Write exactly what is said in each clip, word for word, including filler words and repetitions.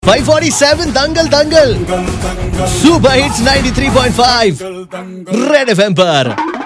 five forty-seven Dangal Dangal super hits ninety-three point five Red FM पर।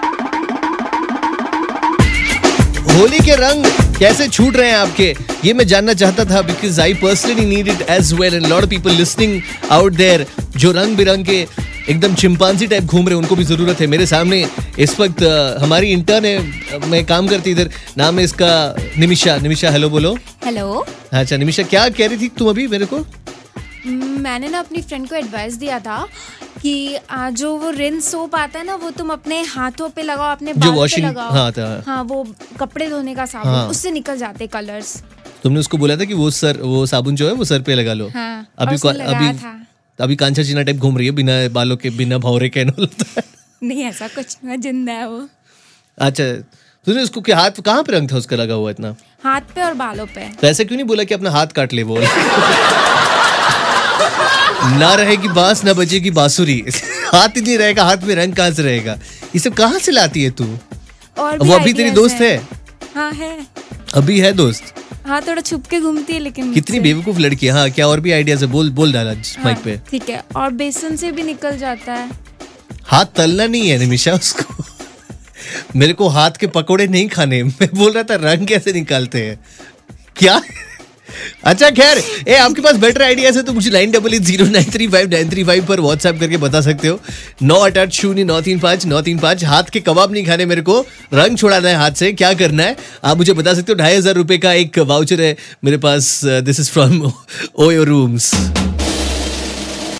होली के रंग कैसे छूट रहे हैं आपके, ये मैं जानना चाहता था because I personally need it as well and lot of people listening out there जो रंग बिरंग के एकदम चिंपांजी टाइप घूम रहे हैं, उनको भी जरूरत है। मेरे सामने इस वक्त uh, हमारी इंटर्न है, मैं काम करती इधर, नाम है इसका निमिषा। निमिषा हेलो बोलो। हेलो। अच्छा निमिषा, क्या कह रही थी तुम अभी मेरे को? मैंने ना अपनी फ्रेंड को एडवाइस दिया था कि आ, जो वो रिन सोप आता है ना, वो तुम अपने हाथों पे लगाओ, अपने बाल पे लगाओ। हाँ, था। हाँ, वो कपड़े धोने का साबुन, हाँ। उससे निकल जाते कलर्स। तुमने उसको बोला था कि वो सर वो साबुन जो है वो सर पे लगा लो। हाँ, अभी और अभी था। अभी कांचा चीना टाइप घूम रही है बिना बालों के, बिना भौरे के। नहीं ऐसा कुछ ना, जिंदा है वो। अच्छा, तूने उसको क्या हाथ कहाँ पे रंग था उसका लगा हुआ इतना? हाथ पे और बालों पे। तो ऐसे क्यों नहीं बोला कि अपना हाथ काट ले? बोल ना रहेगी बांस ना बजेगी बांसुरी। हाथ ही नहीं रहेगा, हाथ में रंग कहाँ से रहेगा? ये सब कहाँ से लाती है तू? और वो अभी तेरी दोस्त है? हाँ है, अभी है दोस्त? हाँ, थोड़ा छुप के घूमती है लेकिन। कितनी बेवकूफ लड़की है। हाँ, क्या और भी आइडियाज है? बोल बोल डाला माइक पे। ठीक है, और बेसन से भी निकल जाता है। हाथ तलना नहीं है निमिषा उसको। मेरे को हाथ के पकोड़े नहीं खाने। मैं बोल रहा था रंग कैसे निकालते हैं क्या? अच्छा खैर, ए आपके पास बेटर आइडियाज है तो मुझे nine double eight zero nine three five nine three five पर व्हाट्सएप करके बता सकते हो। नौ आठ आठ शून्य नौ तीन पाँच नौ तीन पाँच। हाथ के कबाब नहीं खाने, मेरे को रंग छुड़ाना है हाथ से, क्या करना है आप मुझे बता सकते हो। ढाई हजार रुपए का एक वाउचर है मेरे पास। This is from OYO rooms.